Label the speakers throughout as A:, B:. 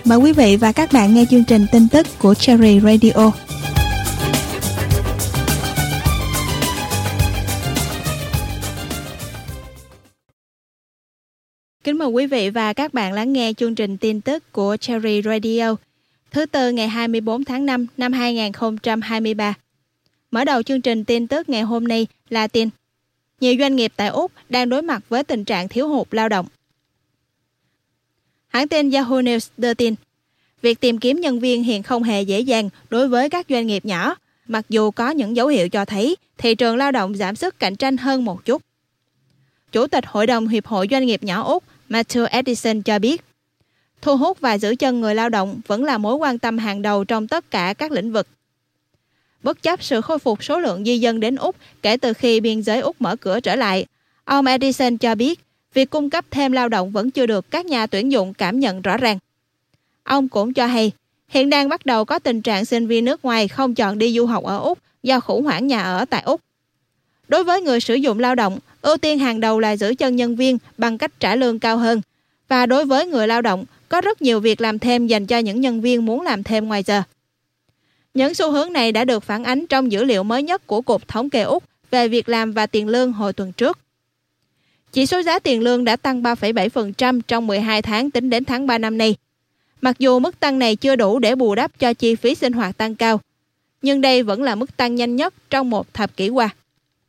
A: Mời quý vị và các bạn nghe chương trình tin tức của Cherry Radio. Kính mời quý vị và các bạn lắng nghe chương trình tin tức của Cherry Radio thứ Tư ngày 24 tháng 5 năm 2023. Mở đầu chương trình tin tức ngày hôm nay là tin nhiều doanh nghiệp tại Úc đang đối mặt với tình trạng thiếu hụt lao động. Hãng tin Yahoo News đưa tin, việc tìm kiếm nhân viên hiện không hề dễ dàng đối với các doanh nghiệp nhỏ, mặc dù có những dấu hiệu cho thấy thị trường lao động giảm sức cạnh tranh hơn một chút. Chủ tịch Hội đồng Hiệp hội Doanh nghiệp nhỏ Úc Matthew Edison cho biết, thu hút và giữ chân người lao động vẫn là mối quan tâm hàng đầu trong tất cả các lĩnh vực. Bất chấp sự khôi phục số lượng di dân đến Úc kể từ khi biên giới Úc mở cửa trở lại, ông Edison cho biết việc cung cấp thêm lao động vẫn chưa được các nhà tuyển dụng cảm nhận rõ ràng. Ông cũng cho hay, hiện đang bắt đầu có tình trạng sinh viên nước ngoài không chọn đi du học ở Úc do khủng hoảng nhà ở tại Úc. Đối với người sử dụng lao động, ưu tiên hàng đầu là giữ chân nhân viên bằng cách trả lương cao hơn. Và đối với người lao động, có rất nhiều việc làm thêm dành cho những nhân viên muốn làm thêm ngoài giờ. Những xu hướng này đã được phản ánh trong dữ liệu mới nhất của Cục Thống kê Úc về việc làm và tiền lương hồi tuần trước. Chỉ số giá tiền lương đã tăng 3,7% trong 12 tháng tính đến tháng 3 năm nay. Mặc dù mức tăng này chưa đủ để bù đắp cho chi phí sinh hoạt tăng cao, nhưng đây vẫn là mức tăng nhanh nhất trong một thập kỷ qua.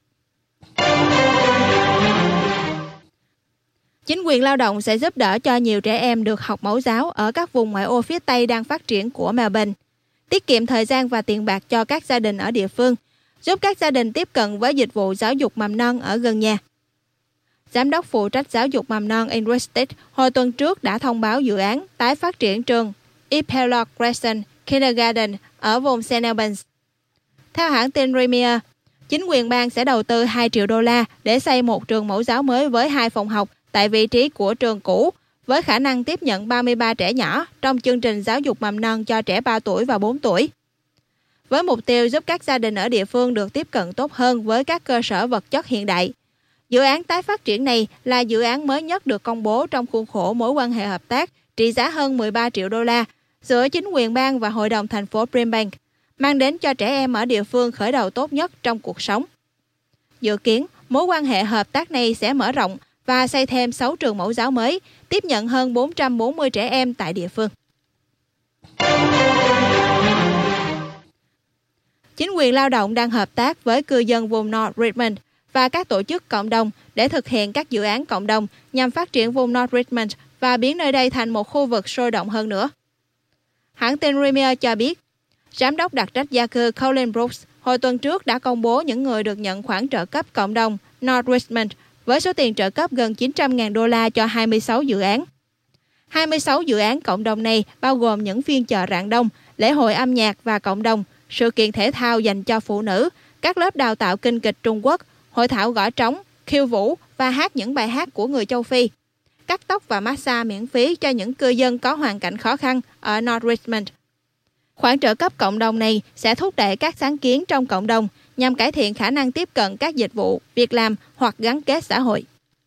A: Chính quyền lao động sẽ giúp đỡ cho nhiều trẻ em được học mẫu giáo ở các vùng ngoại ô phía Tây đang phát triển của Melbourne, tiết kiệm thời gian và tiền bạc cho các gia đình ở địa phương, giúp các gia đình tiếp cận với dịch vụ giáo dục mầm non ở gần nhà. Giám đốc phụ trách giáo dục mầm non Ingrid Stitt hồi tuần trước đã thông báo dự án tái phát triển trường Epilog Crescent Kindergarten ở vùng St Albans. Theo hãng tin Premier, chính quyền bang sẽ đầu tư 2 triệu đô la để xây một trường mẫu giáo mới với 2 phòng học tại vị trí của trường cũ, với khả năng tiếp nhận 33 trẻ nhỏ trong chương trình giáo dục mầm non cho trẻ 3 tuổi và 4 tuổi. Với mục tiêu giúp các gia đình ở địa phương được tiếp cận tốt hơn với các cơ sở vật chất hiện đại. Dự án tái phát triển này là dự án mới nhất được công bố trong khuôn khổ mối quan hệ hợp tác trị giá hơn 13 triệu đô la giữa chính quyền bang và hội đồng thành phố Brimbank, mang đến cho trẻ em ở địa phương khởi đầu tốt nhất trong cuộc sống. Dự kiến, mối quan hệ hợp tác này sẽ mở rộng và xây thêm 6 trường mẫu giáo mới, tiếp nhận hơn 440 trẻ em tại địa phương. Chính quyền lao động đang hợp tác với cư dân vùng North Richmond và các tổ chức cộng đồng để thực hiện các dự án cộng đồng nhằm phát triển vùng North Richmond và biến nơi đây thành một khu vực sôi động hơn nữa. Hãng tin Premier cho biết, Giám đốc đặc trách gia cư Colin Brooks hồi tuần trước đã công bố những người được nhận khoản trợ cấp cộng đồng North Richmond với số tiền trợ cấp gần 900.000 đô la cho 26 dự án. 26 dự án cộng đồng này bao gồm những phiên chợ rạng đông, lễ hội âm nhạc và cộng đồng, sự kiện thể thao dành cho phụ nữ, các lớp đào tạo kinh kịch Trung Quốc, hội thảo gõ trống, khiêu vũ và hát những bài hát của người châu Phi, cắt tóc và massage miễn phí cho những cư dân có hoàn cảnh khó khăn ở North Richmond. Khoản trợ cấp cộng đồng này sẽ thúc đẩy các sáng kiến trong cộng đồng nhằm cải thiện khả năng tiếp cận các dịch vụ, việc làm hoặc gắn kết xã hội.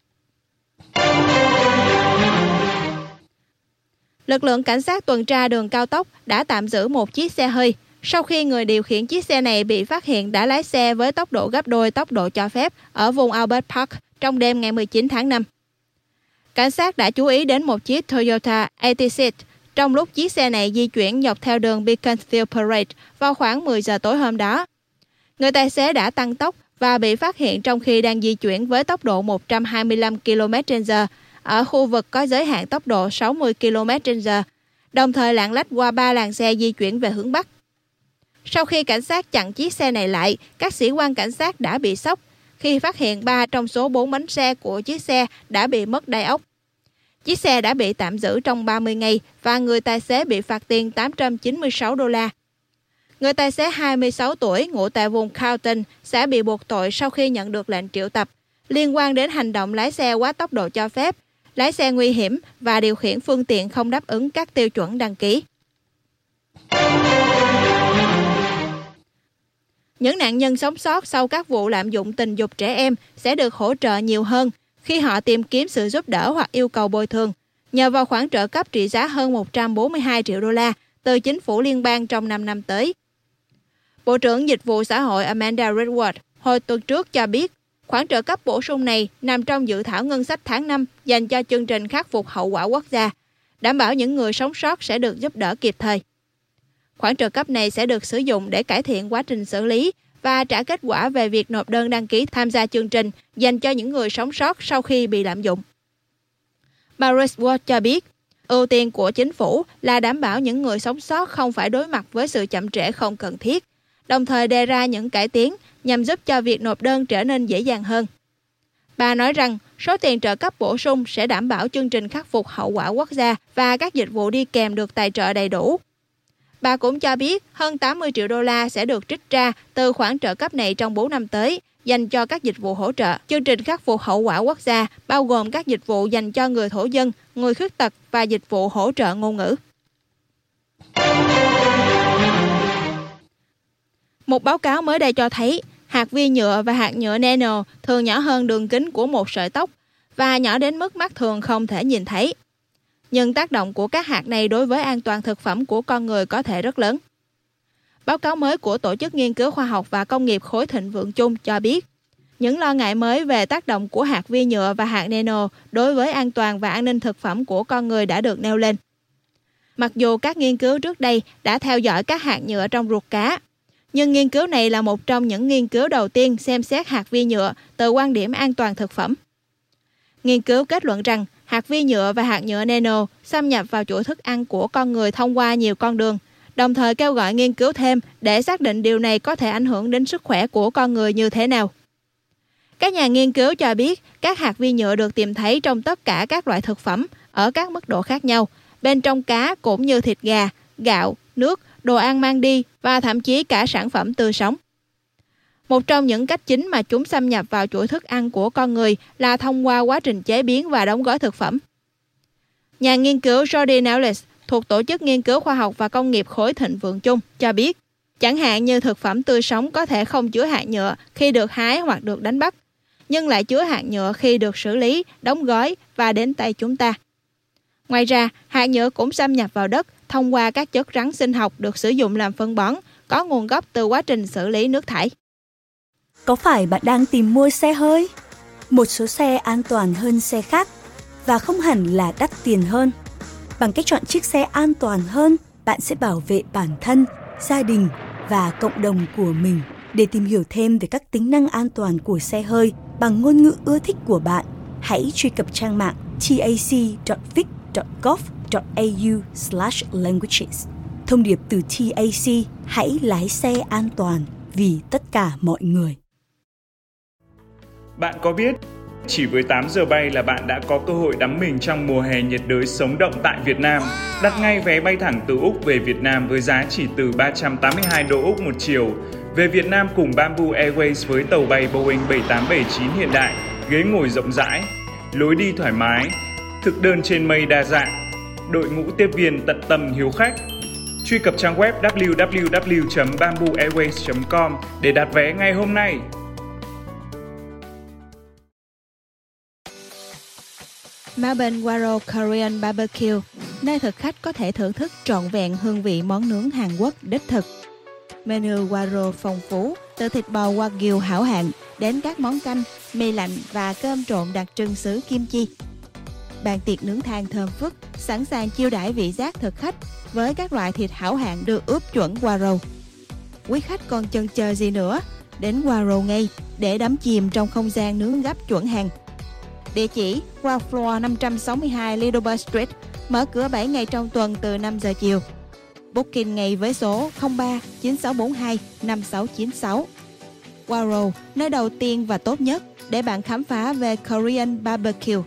A: Lực lượng cảnh sát tuần tra đường cao tốc đã tạm giữ một chiếc xe hơi sau khi người điều khiển chiếc xe này bị phát hiện đã lái xe với tốc độ gấp đôi tốc độ cho phép ở vùng Albert Park trong đêm ngày 19 tháng 5. Cảnh sát đã chú ý đến một chiếc Toyota Altis trong lúc chiếc xe này di chuyển dọc theo đường Beaconsfield Parade vào khoảng 10 giờ tối hôm đó. Người tài xế đã tăng tốc và bị phát hiện trong khi đang di chuyển với tốc độ 125 km/h ở khu vực có giới hạn tốc độ 60 km/h, đồng thời lạng lách qua 3 làn xe di chuyển về hướng Bắc. Sau khi cảnh sát chặn chiếc xe này lại, các sĩ quan cảnh sát đã bị sốc khi phát hiện 3 trong số 4 bánh xe của chiếc xe đã bị mất đai ốc. Chiếc xe đã bị tạm giữ trong 30 ngày và người tài xế bị phạt tiền 896 đô la. Người tài xế 26 tuổi ngụ tại vùng Carlton sẽ bị buộc tội sau khi nhận được lệnh triệu tập liên quan đến hành động lái xe quá tốc độ cho phép, lái xe nguy hiểm và điều khiển phương tiện không đáp ứng các tiêu chuẩn đăng ký. Những nạn nhân sống sót sau các vụ lạm dụng tình dục trẻ em sẽ được hỗ trợ nhiều hơn khi họ tìm kiếm sự giúp đỡ hoặc yêu cầu bồi thường, nhờ vào khoản trợ cấp trị giá hơn 142 triệu đô la từ chính phủ liên bang trong 5 năm tới. Bộ trưởng Dịch vụ Xã hội Amanda Redwood hồi tuần trước cho biết, khoản trợ cấp bổ sung này nằm trong dự thảo ngân sách tháng 5 dành cho chương trình khắc phục hậu quả quốc gia, đảm bảo những người sống sót sẽ được giúp đỡ kịp thời. Khoản trợ cấp này sẽ được sử dụng để cải thiện quá trình xử lý và trả kết quả về việc nộp đơn đăng ký tham gia chương trình dành cho những người sống sót sau khi bị lạm dụng. Bà Redwood cho biết, ưu tiên của chính phủ là đảm bảo những người sống sót không phải đối mặt với sự chậm trễ không cần thiết, đồng thời đề ra những cải tiến nhằm giúp cho việc nộp đơn trở nên dễ dàng hơn. Bà nói rằng số tiền trợ cấp bổ sung sẽ đảm bảo chương trình khắc phục hậu quả quốc gia và các dịch vụ đi kèm được tài trợ đầy đủ. Bà cũng cho biết hơn 80 triệu đô la sẽ được trích ra từ khoản trợ cấp này trong 4 năm tới, dành cho các dịch vụ hỗ trợ. Chương trình khắc phục hậu quả quốc gia bao gồm các dịch vụ dành cho người thổ dân, người khuyết tật và dịch vụ hỗ trợ ngôn ngữ. Một báo cáo mới đây cho thấy hạt vi nhựa và hạt nhựa nano thường nhỏ hơn đường kính của một sợi tóc và nhỏ đến mức mắt thường không thể nhìn thấy. Nhưng tác động của các hạt này đối với an toàn thực phẩm của con người có thể rất lớn. Báo cáo mới của Tổ chức Nghiên cứu Khoa học và Công nghiệp Khối Thịnh Vượng Chung cho biết, những lo ngại mới về tác động của hạt vi nhựa và hạt nano đối với an toàn và an ninh thực phẩm của con người đã được nêu lên. Mặc dù các nghiên cứu trước đây đã theo dõi các hạt nhựa trong ruột cá, nhưng nghiên cứu này là một trong những nghiên cứu đầu tiên xem xét hạt vi nhựa từ quan điểm an toàn thực phẩm. Nghiên cứu kết luận rằng hạt vi nhựa và hạt nhựa nano xâm nhập vào chuỗi thức ăn của con người thông qua nhiều con đường, đồng thời kêu gọi nghiên cứu thêm để xác định điều này có thể ảnh hưởng đến sức khỏe của con người như thế nào. Các nhà nghiên cứu cho biết các hạt vi nhựa được tìm thấy trong tất cả các loại thực phẩm ở các mức độ khác nhau, bên trong cá cũng như thịt gà, gạo, nước, đồ ăn mang đi và thậm chí cả sản phẩm tươi sống. Một trong những cách chính mà chúng xâm nhập vào chuỗi thức ăn của con người là thông qua quá trình chế biến và đóng gói thực phẩm. Nhà nghiên cứu Jordi Nellis thuộc Tổ chức Nghiên cứu Khoa học và Công nghiệp Khối Thịnh Vượng Chung cho biết, chẳng hạn như thực phẩm tươi sống có thể không chứa hạt nhựa khi được hái hoặc được đánh bắt, nhưng lại chứa hạt nhựa khi được xử lý, đóng gói và đến tay chúng ta. Ngoài ra, hạt nhựa cũng xâm nhập vào đất thông qua các chất rắn sinh học được sử dụng làm phân bón, có nguồn gốc từ quá trình xử lý nước thải.
B: Có phải bạn đang tìm mua xe hơi? Một số xe an toàn hơn xe khác và không hẳn là đắt tiền hơn. Bằng cách chọn chiếc xe an toàn hơn, bạn sẽ bảo vệ bản thân, gia đình và cộng đồng của mình. Để tìm hiểu thêm về các tính năng an toàn của xe hơi bằng ngôn ngữ ưa thích của bạn, hãy truy cập trang mạng tac.vic.gov.au/languages. Thông điệp từ TAC, hãy lái xe an toàn vì tất cả mọi người.
C: Bạn có biết, chỉ với 8 giờ bay là bạn đã có cơ hội đắm mình trong mùa hè nhiệt đới sống động tại Việt Nam. Đặt ngay vé bay thẳng từ Úc về Việt Nam với giá chỉ từ 382 đô Úc một chiều. Về Việt Nam cùng Bamboo Airways với tàu bay Boeing 7879 hiện đại, ghế ngồi rộng rãi, lối đi thoải mái, thực đơn trên mây đa dạng, đội ngũ tiếp viên tận tâm hiếu khách. Truy cập trang web www.bambooairways.com để đặt vé ngay hôm nay.
A: Melbourne Waro Korean Barbecue, nơi thực khách có thể thưởng thức trọn vẹn hương vị món nướng Hàn Quốc đích thực. Menu Waro phong phú, từ thịt bò Wagyu hảo hạng đến các món canh, mì lạnh và cơm trộn đặc trưng xứ kim chi. Bàn tiệc nướng than thơm phức, sẵn sàng chiêu đãi vị giác thực khách với các loại thịt hảo hạng được ướp chuẩn Waro. Quý khách còn chần chờ gì nữa? Đến Waro ngay để đắm chìm trong không gian nướng gấp chuẩn Hàn. Địa chỉ Ground Floor 562 Lidober Street, mở cửa 7 ngày trong tuần từ 5 giờ chiều. Booking ngay với số 03 9642 5696. Waro, nơi đầu tiên và tốt nhất để bạn khám phá về Korean Barbecue.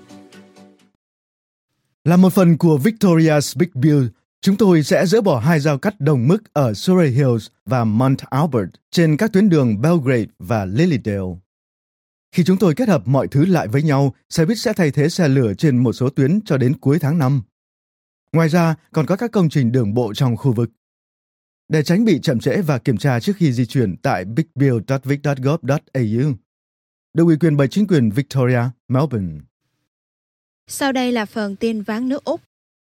D: Là một phần của Victoria's Big Build, chúng tôi sẽ dỡ bỏ 2 giao cắt đồng mức ở Surrey Hills và Mount Albert trên các tuyến đường Belgrade và Lilydale. Khi chúng tôi kết hợp mọi thứ lại với nhau, xe buýt sẽ thay thế xe lửa trên một số tuyến cho đến cuối tháng 5. Ngoài ra, còn có các công trình đường bộ trong khu vực. Để tránh bị chậm trễ và kiểm tra trước khi di chuyển tại bigbuild.vic.gov.au, được ủy quyền bởi chính quyền Victoria, Melbourne.
A: Sau đây là phần tin ván nước Úc.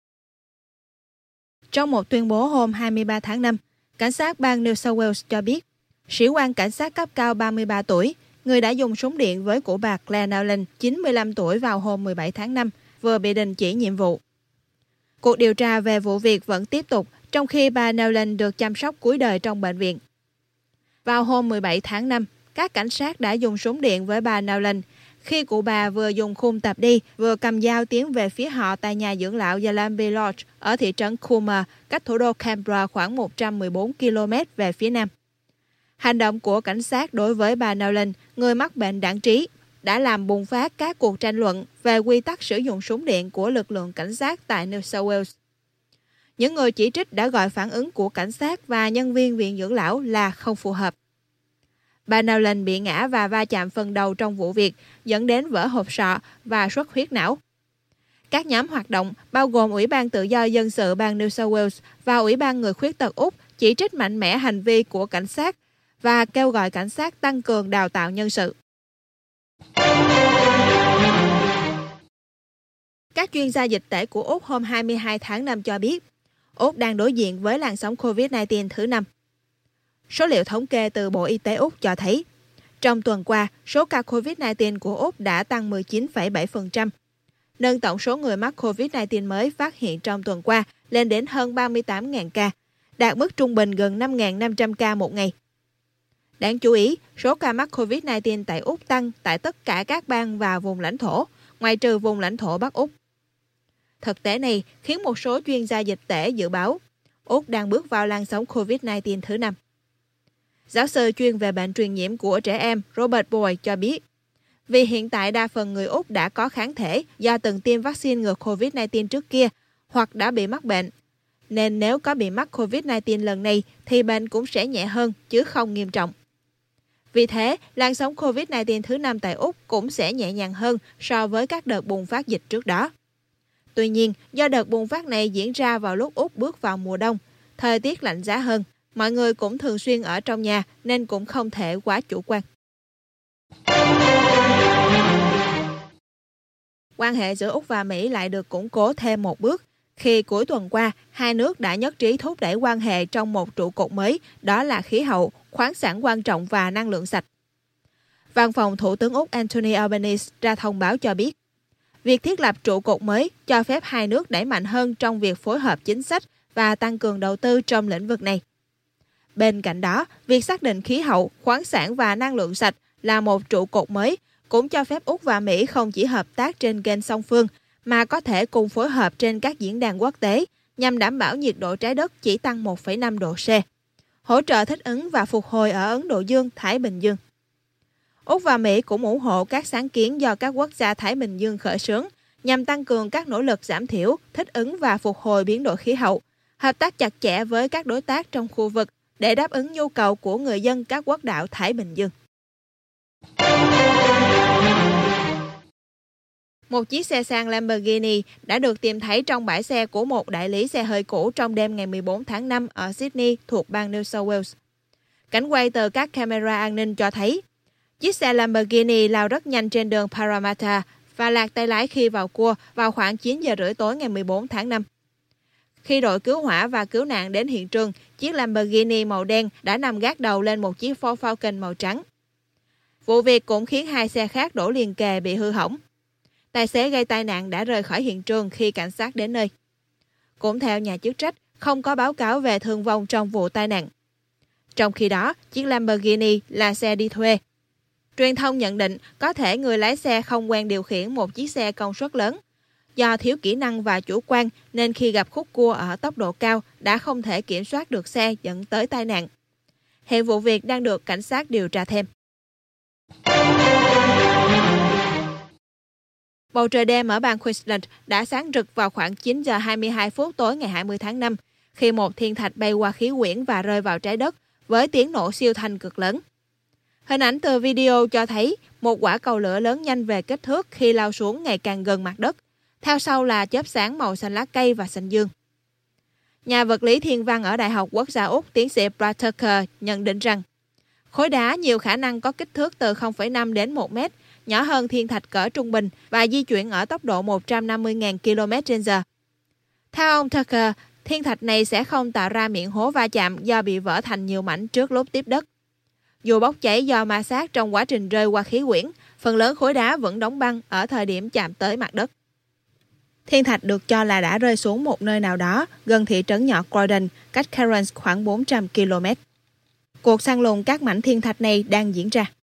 A: Trong một tuyên bố hôm 23 tháng 5, cảnh sát bang New South Wales cho biết, sĩ quan cảnh sát cấp cao 33 tuổi, người đã dùng súng điện với của bà Claire Nowlan, 95 tuổi vào hôm 17 tháng 5, vừa bị đình chỉ nhiệm vụ. Cuộc điều tra về vụ việc vẫn tiếp tục, trong khi bà Nowlan được chăm sóc cuối đời trong bệnh viện. Vào hôm 17 tháng 5, các cảnh sát đã dùng súng điện với bà Nowlan khi cụ bà vừa dùng khung tập đi, vừa cầm dao tiến về phía họ tại nhà dưỡng lão Yallambee Lodge ở thị trấn Cooma, cách thủ đô Canberra khoảng 114 km về phía nam. Hành động của cảnh sát đối với bà Nowlan, người mắc bệnh đãng trí, đã làm bùng phát các cuộc tranh luận về quy tắc sử dụng súng điện của lực lượng cảnh sát tại New South Wales. Những người chỉ trích đã gọi phản ứng của cảnh sát và nhân viên viện dưỡng lão là không phù hợp. Bà Nowlan bị ngã và va chạm phần đầu trong vụ việc, dẫn đến vỡ hộp sọ và xuất huyết não. Các nhóm hoạt động, bao gồm Ủy ban Tự do Dân sự bang New South Wales và Ủy ban Người khuyết tật Úc, chỉ trích mạnh mẽ hành vi của cảnh sát và kêu gọi cảnh sát tăng cường đào tạo nhân sự. Các chuyên gia dịch tễ của Úc hôm 22 tháng 5 cho biết, Úc đang đối diện với làn sóng COVID-19 thứ 5. Số liệu thống kê từ Bộ Y tế Úc cho thấy, trong tuần qua, số ca COVID-19 của Úc đã tăng 19,7%, nâng tổng số người mắc COVID-19 mới phát hiện trong tuần qua lên đến hơn 38.000 ca, đạt mức trung bình gần 5.500 ca một ngày. Đáng chú ý, số ca mắc COVID-19 tại Úc tăng tại tất cả các bang và vùng lãnh thổ, ngoại trừ vùng lãnh thổ Bắc Úc. Thực tế này khiến một số chuyên gia dịch tễ dự báo Úc đang bước vào làn sóng COVID-19 thứ 5. Giáo sư chuyên về bệnh truyền nhiễm của trẻ em Robert Boyd cho biết, vì hiện tại đa phần người Úc đã có kháng thể do từng tiêm vaccine ngừa COVID-19 trước kia hoặc đã bị mắc bệnh, nên nếu có bị mắc COVID-19 lần này thì bệnh cũng sẽ nhẹ hơn chứ không nghiêm trọng. Vì thế, làn sóng COVID-19 thứ 5 tại Úc cũng sẽ nhẹ nhàng hơn so với các đợt bùng phát dịch trước đó. Tuy nhiên, do đợt bùng phát này diễn ra vào lúc Úc bước vào mùa đông, thời tiết lạnh giá hơn, mọi người cũng thường xuyên ở trong nhà nên cũng không thể quá chủ quan. Quan hệ giữa Úc và Mỹ lại được củng cố thêm một bước khi cuối tuần qua, hai nước đã nhất trí thúc đẩy quan hệ trong một trụ cột mới, đó là khí hậu, khoáng sản quan trọng và năng lượng sạch. Văn phòng Thủ tướng Úc Anthony Albanese ra thông báo cho biết, việc thiết lập trụ cột mới cho phép hai nước đẩy mạnh hơn trong việc phối hợp chính sách và tăng cường đầu tư trong lĩnh vực này. Bên cạnh đó, việc xác định khí hậu, khoáng sản và năng lượng sạch là một trụ cột mới cũng cho phép Úc và Mỹ không chỉ hợp tác trên kênh song phương, mà có thể cùng phối hợp trên các diễn đàn quốc tế nhằm đảm bảo nhiệt độ trái đất chỉ tăng 1,5 độ C, hỗ trợ thích ứng và phục hồi ở Ấn Độ Dương, Thái Bình Dương. Úc và Mỹ cũng ủng hộ các sáng kiến do các quốc gia Thái Bình Dương khởi xướng nhằm tăng cường các nỗ lực giảm thiểu, thích ứng và phục hồi biến đổi khí hậu, hợp tác chặt chẽ với các đối tác trong khu vực để đáp ứng nhu cầu của người dân các quốc đảo Thái Bình Dương. Một chiếc xe sang Lamborghini đã được tìm thấy trong bãi xe của một đại lý xe hơi cũ trong đêm ngày 14 tháng 5 ở Sydney thuộc bang New South Wales. Cảnh quay từ các camera an ninh cho thấy, chiếc xe Lamborghini lao rất nhanh trên đường Parramatta và lạc tay lái khi vào cua vào khoảng 9 giờ rưỡi tối ngày 14 tháng 5. Khi đội cứu hỏa và cứu nạn đến hiện trường, chiếc Lamborghini màu đen đã nằm gác đầu lên một chiếc Ford Falcon màu trắng. Vụ việc cũng khiến hai xe khác đổ liền kề bị hư hỏng. Tài xế gây tai nạn đã rời khỏi hiện trường khi cảnh sát đến nơi. Cũng theo nhà chức trách, không có báo cáo về thương vong trong vụ tai nạn. Trong khi đó, chiếc Lamborghini là xe đi thuê. Truyền thông nhận định có thể người lái xe không quen điều khiển một chiếc xe công suất lớn. Do thiếu kỹ năng và chủ quan nên khi gặp khúc cua ở tốc độ cao đã không thể kiểm soát được xe dẫn tới tai nạn. Hiện vụ việc đang được cảnh sát điều tra thêm. Bầu trời đêm ở bang Queensland đã sáng rực vào khoảng 9 giờ 22 phút tối ngày 20 tháng 5 khi một thiên thạch bay qua khí quyển và rơi vào trái đất với tiếng nổ siêu thanh cực lớn. Hình ảnh từ video cho thấy một quả cầu lửa lớn nhanh về kích thước khi lao xuống ngày càng gần mặt đất. Theo sau là chớp sáng màu xanh lá cây và xanh dương. Nhà vật lý thiên văn ở Đại học Quốc gia Úc tiến sĩ Brad Tucker nhận định rằng khối đá nhiều khả năng có kích thước từ 0,5 đến 1 mét, nhỏ hơn thiên thạch cỡ trung bình và di chuyển ở tốc độ 150.000 km/h. Theo ông Tucker, thiên thạch này sẽ không tạo ra miệng hố va chạm do bị vỡ thành nhiều mảnh trước lúc tiếp đất. Dù bốc cháy do ma sát trong quá trình rơi qua khí quyển, phần lớn khối đá vẫn đóng băng ở thời điểm chạm tới mặt đất. Thiên thạch được cho là đã rơi xuống một nơi nào đó gần thị trấn nhỏ Croydon, cách Cairns khoảng 400 km. Cuộc săn lùng các mảnh thiên thạch này đang diễn ra.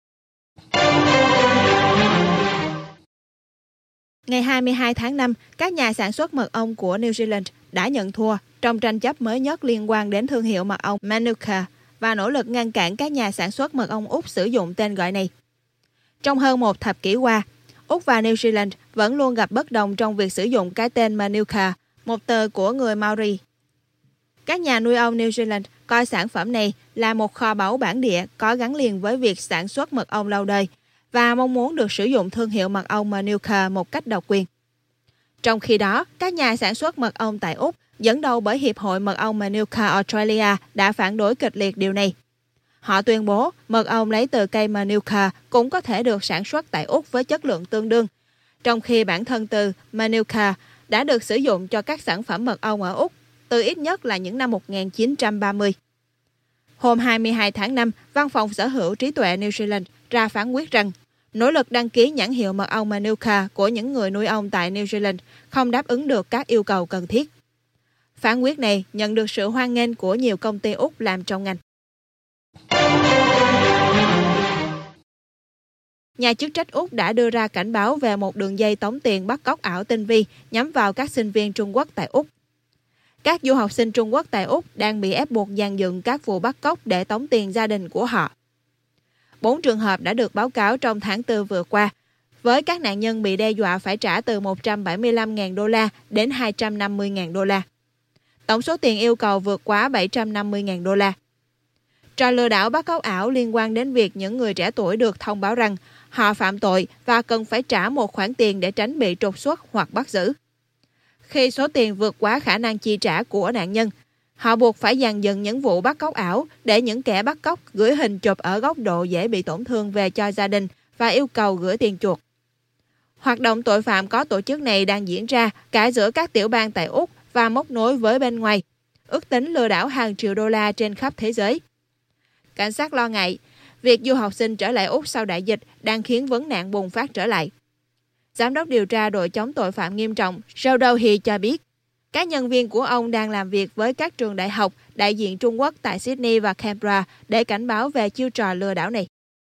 A: Ngày 22 tháng 5, các nhà sản xuất mật ong của New Zealand đã nhận thua trong tranh chấp mới nhất liên quan đến thương hiệu mật ong Manuka và nỗ lực ngăn cản các nhà sản xuất mật ong Úc sử dụng tên gọi này. Trong hơn một thập kỷ qua, Úc và New Zealand vẫn luôn gặp bất đồng trong việc sử dụng cái tên Manuka, một từ của người Maori. Các nhà nuôi ong New Zealand coi sản phẩm này là một kho báu bản địa có gắn liền với việc sản xuất mật ong lâu đời và mong muốn được sử dụng thương hiệu mật ong Manuka một cách độc quyền. Trong khi đó, các nhà sản xuất mật ong tại Úc, dẫn đầu bởi Hiệp hội Mật ong Manuka Australia, đã phản đối kịch liệt điều này. Họ tuyên bố mật ong lấy từ cây Manuka cũng có thể được sản xuất tại Úc với chất lượng tương đương, trong khi bản thân từ Manuka đã được sử dụng cho các sản phẩm mật ong ở Úc từ ít nhất là những năm 1930. Hôm 22 tháng 5, Văn phòng Sở hữu trí tuệ New Zealand ra phán quyết rằng nỗ lực đăng ký nhãn hiệu mật ong Manuka của những người nuôi ong tại New Zealand không đáp ứng được các yêu cầu cần thiết. Phán quyết này nhận được sự hoan nghênh của nhiều công ty Úc làm trong ngành. Nhà chức trách Úc đã đưa ra cảnh báo về một đường dây tống tiền bắt cóc ảo tinh vi nhắm vào các sinh viên Trung Quốc tại Úc. Các du học sinh Trung Quốc tại Úc đang bị ép buộc dàn dựng các vụ bắt cóc để tống tiền gia đình của họ. 4 trường hợp đã được báo cáo trong tháng 4 vừa qua, với các nạn nhân bị đe dọa phải trả từ 175.000 đô la đến 250.000 đô la. Tổng số tiền yêu cầu vượt quá 750.000 đô la. Trò lừa đảo bắt cóc ảo liên quan đến việc những người trẻ tuổi được thông báo rằng họ phạm tội và cần phải trả một khoản tiền để tránh bị trục xuất hoặc bắt giữ. Khi số tiền vượt quá khả năng chi trả của nạn nhân, họ buộc phải dàn dựng những vụ bắt cóc ảo để những kẻ bắt cóc gửi hình chụp ở góc độ dễ bị tổn thương về cho gia đình và yêu cầu gửi tiền chuộc. Hoạt động tội phạm có tổ chức này đang diễn ra cả giữa các tiểu bang tại Úc và móc nối với bên ngoài, ước tính lừa đảo hàng triệu đô la trên khắp thế giới. Cảnh sát lo ngại, việc du học sinh trở lại Úc sau đại dịch đang khiến vấn nạn bùng phát trở lại. Giám đốc điều tra đội chống tội phạm nghiêm trọng Joe Dowie cho biết, các nhân viên của ông đang làm việc với các trường đại học đại diện Trung Quốc tại Sydney và Canberra để cảnh báo về chiêu trò lừa đảo này.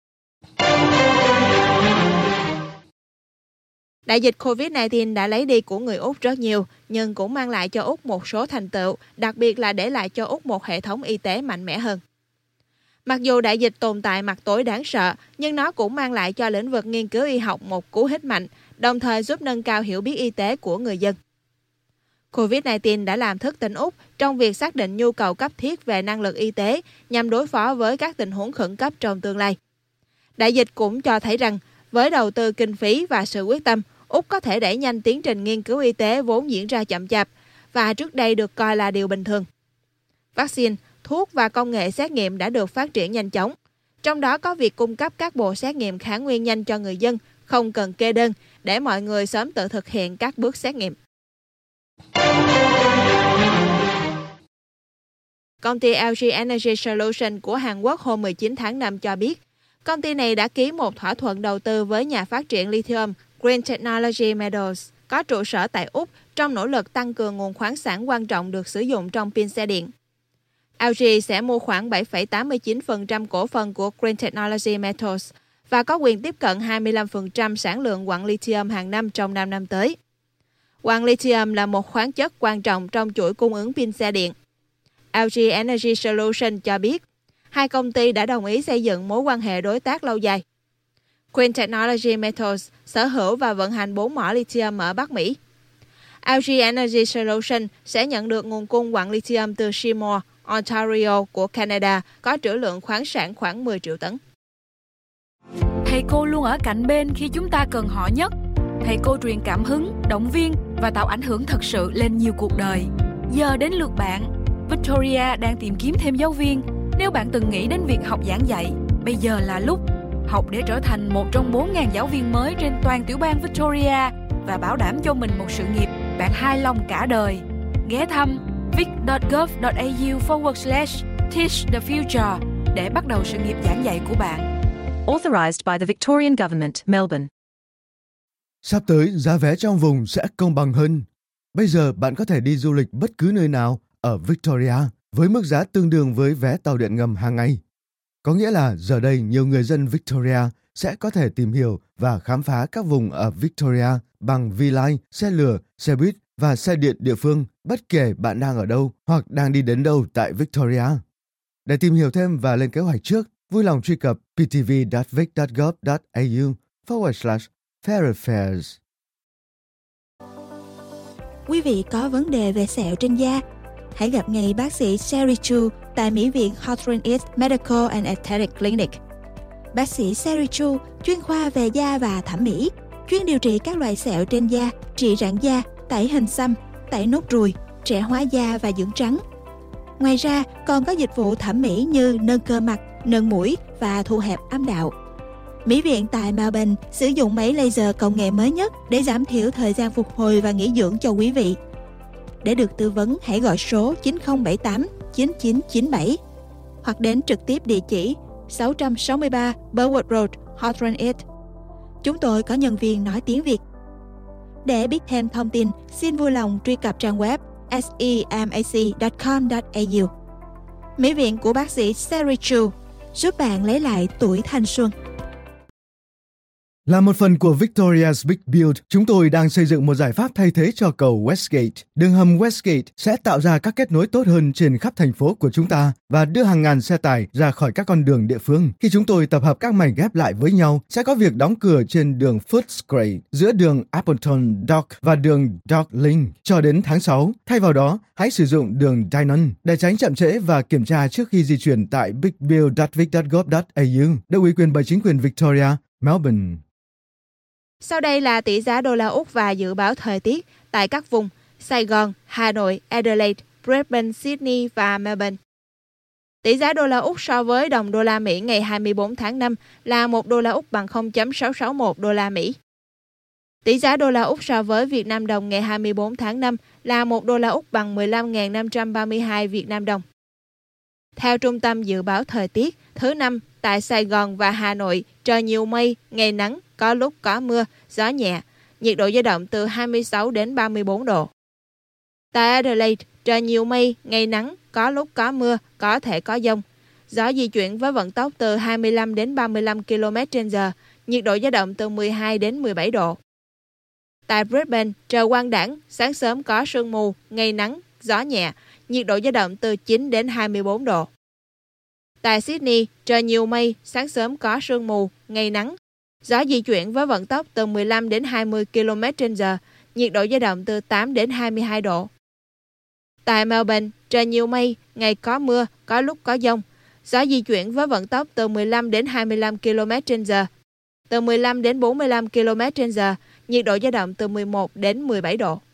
A: Đại dịch COVID-19 đã lấy đi của người Úc rất nhiều, nhưng cũng mang lại cho Úc một số thành tựu, đặc biệt là để lại cho Úc một hệ thống y tế mạnh mẽ hơn. Mặc dù đại dịch tồn tại mặt tối đáng sợ, nhưng nó cũng mang lại cho lĩnh vực nghiên cứu y học một cú hích mạnh, đồng thời giúp nâng cao hiểu biết y tế của người dân. COVID-19 đã làm thức tỉnh Úc trong việc xác định nhu cầu cấp thiết về năng lực y tế nhằm đối phó với các tình huống khẩn cấp trong tương lai. Đại dịch cũng cho thấy rằng, với đầu tư kinh phí và sự quyết tâm, Úc có thể đẩy nhanh tiến trình nghiên cứu y tế vốn diễn ra chậm chạp và trước đây được coi là điều bình thường. Vaccine, thuốc và công nghệ xét nghiệm đã được phát triển nhanh chóng, trong đó có việc cung cấp các bộ xét nghiệm kháng nguyên nhanh cho người dân, không cần kê đơn, để mọi người sớm tự thực hiện các bước xét nghiệm. Công ty LG Energy Solution của Hàn Quốc hôm 19 tháng 5 cho biết, công ty này đã ký một thỏa thuận đầu tư với nhà phát triển lithium Green Technology Metals có trụ sở tại Úc trong nỗ lực tăng cường nguồn khoáng sản quan trọng được sử dụng trong pin xe điện. LG sẽ mua khoảng 7,89% cổ phần của Green Technology Metals và có quyền tiếp cận 25% sản lượng quặng lithium hàng năm trong 5 năm tới. Quặng lithium là một khoáng chất quan trọng trong chuỗi cung ứng pin xe điện. LG Energy Solution cho biết, hai công ty đã đồng ý xây dựng mối quan hệ đối tác lâu dài. Green Technology Metals sở hữu và vận hành 4 mỏ lithium ở Bắc Mỹ. LG Energy Solution sẽ nhận được nguồn cung quặng lithium từ Seymour, Ontario của Canada, có trữ lượng khoáng sản khoảng 10 triệu tấn.
E: Thầy cô luôn ở cạnh bên khi chúng ta cần họ nhất. Thầy cô truyền cảm hứng, động viên và tạo ảnh hưởng thật sự lên nhiều cuộc đời. Giờ đến lượt bạn. Victoria đang tìm kiếm thêm giáo viên. Nếu bạn từng nghĩ đến việc học giảng dạy, bây giờ là lúc. học để trở thành một trong 4.000 giáo viên mới trên toàn tiểu bang Victoria và bảo đảm cho mình một sự nghiệp bạn hài lòng cả đời. Ghé thăm vic.gov.au/teach the future để bắt đầu sự nghiệp giảng dạy của bạn.
F: Authorised by the Victorian Government, Melbourne.
D: Sắp tới, giá vé trong vùng sẽ công bằng hơn. Bây giờ bạn có thể đi du lịch bất cứ nơi nào ở Victoria với mức giá tương đương với vé tàu điện ngầm hàng ngày. Có nghĩa là giờ đây nhiều người dân Victoria sẽ có thể tìm hiểu và khám phá các vùng ở Victoria bằng V-Line, xe lửa, xe buýt và xe điện địa phương bất kể bạn đang ở đâu hoặc đang đi đến đâu tại Victoria. Để tìm hiểu thêm và lên kế hoạch trước, vui lòng truy cập ptv.vic.gov.au/fairer-fares.
A: Quý vị có vấn đề về sẹo trên da? Hãy gặp ngay bác sĩ Sherry Chu tại Mỹ viện Hawthorne East Medical and Aesthetic Clinic. Bác sĩ Sherry Chu chuyên khoa về da và thẩm mỹ, chuyên điều trị các loại sẹo trên da, trị rạn da, tẩy hình xăm, tẩy nốt ruồi, trẻ hóa da và dưỡng trắng. Ngoài ra, còn có dịch vụ thẩm mỹ như nâng cơ mặt, nâng mũi và thu hẹp âm đạo. Mỹ viện tại Melbourne sử dụng máy laser công nghệ mới nhất để giảm thiểu thời gian phục hồi và nghỉ dưỡng cho quý vị. Để được tư vấn, hãy gọi số 9078 9997 hoặc đến trực tiếp địa chỉ 663 Burwood Road, Hawthorne East. Chúng tôi có nhân viên nói tiếng Việt. Để biết thêm thông tin, xin vui lòng truy cập trang web semac.com.au. Mỹ viện của bác sĩ Sherry Chu giúp bạn lấy lại tuổi thanh xuân.
D: Là một phần của Victoria's Big Build, chúng tôi đang xây dựng một giải pháp thay thế cho cầu Westgate. Đường hầm Westgate sẽ tạo ra các kết nối tốt hơn trên khắp thành phố của chúng ta và đưa hàng ngàn xe tải ra khỏi các con đường địa phương. Khi chúng tôi tập hợp các mảnh ghép lại với nhau, sẽ có việc đóng cửa trên đường Footscray giữa đường Appleton Dock và đường Dock Link cho đến tháng 6. Thay vào đó, hãy sử dụng đường Dynon để tránh chậm trễ và kiểm tra trước khi di chuyển tại bigbuild.vic.gov.au, được ủy quyền bởi chính quyền Victoria, Melbourne.
A: Sau đây là tỷ giá đô la Úc và dự báo thời tiết tại các vùng Sài Gòn, Hà Nội, Adelaide, Brisbane, Sydney và Melbourne. Tỷ giá đô la Úc so với đồng đô la Mỹ ngày 24 tháng 5 là 1 đô la Úc bằng 0.661 đô la Mỹ. Tỷ giá đô la Úc so với Việt Nam đồng ngày 24 tháng 5 là 1 đô la Úc bằng 15.532 Việt Nam đồng. Theo Trung tâm Dự báo Thời tiết, thứ Năm, tại Sài Gòn và Hà Nội, trời nhiều mây, ngày nắng, có lúc có mưa, gió nhẹ, nhiệt độ dao động từ 26 đến 34 độ. Tại Adelaide, trời nhiều mây, ngày nắng, có lúc có mưa, có thể có dông. Gió di chuyển với vận tốc từ 25 đến 35 km/h, nhiệt độ dao động từ 12 đến 17 độ. Tại Brisbane, trời quang đãng, sáng sớm có sương mù, ngày nắng, gió nhẹ, nhiệt độ dao động từ 9 đến 24 độ. Tại Sydney, trời nhiều mây, sáng sớm có sương mù, ngày nắng, gió di chuyển với vận tốc từ 15 đến 20 km/h, nhiệt độ dao động từ 8 đến 22 độ. Tại Melbourne, trời nhiều mây, ngày có mưa, có lúc có dông, gió di chuyển với vận tốc từ 15 đến 25 km/h, từ 15 đến 45 km/h, nhiệt độ dao động từ 11 đến 17 độ.